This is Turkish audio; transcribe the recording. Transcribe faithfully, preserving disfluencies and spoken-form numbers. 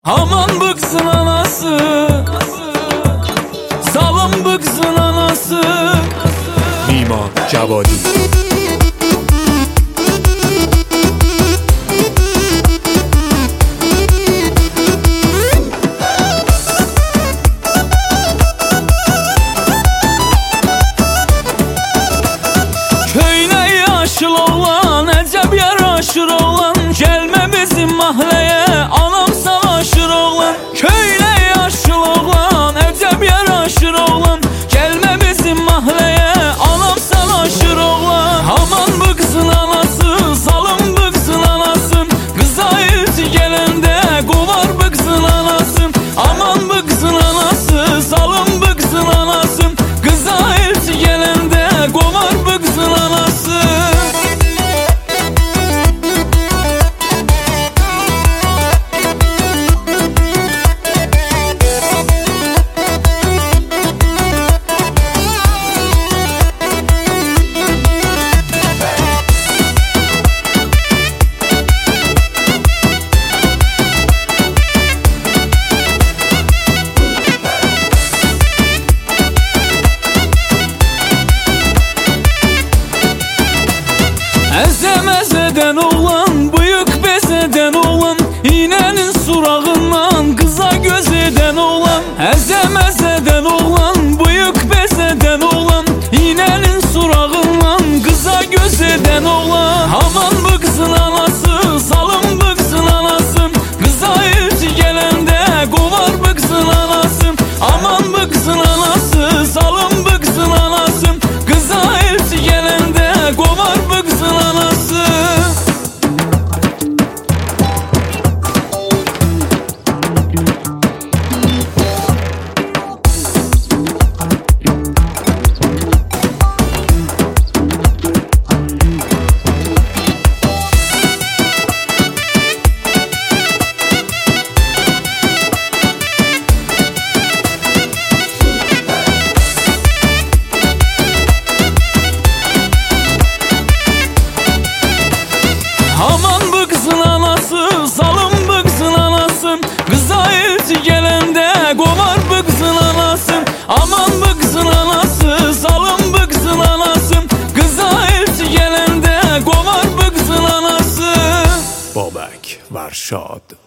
Aman bıksın anası, salın bıksın anası. Nima Javadi. Köyne yaşıl oğlan, əcəb yaraşır oğlan, gelme bizim mahleye, anam savaşır oğlan. Köyne yaşıl oğlan, əcəb yaraşır oğlan, gelme bizim mahleye, anam savaşır oğlan. Aman bıksın anası, salın bıksın anasın, kıza elçi gelende kovar bıksın anasın. Aman bıksın anası, salın bıksın anasın, kıza elçi gelende kovar bıksın anası. Ezemezeden oğlan, bıyık bezeden oğlan, iğnenin surağından kıza göz eden oğlan. Ezemezeden oğlan, bıyık bezeden oğlan, iğnenin surağından kıza göz eden oğlan. Aman bıksın anası, salın bıksın anasın, kıza elçi gelende kovar bıksın anasın. Aman bıksın anası, salın bıksın anasın, kıza elçi gelende kovar bıksın anası. Aman bıksın anası, salın bıksın anasın, kıza elçi gelende kovar bıksın anasın. Aman bıksın anası, salın bıksın anasın, kıza elçi gelende kovar bıksın anası. Babak Varşad.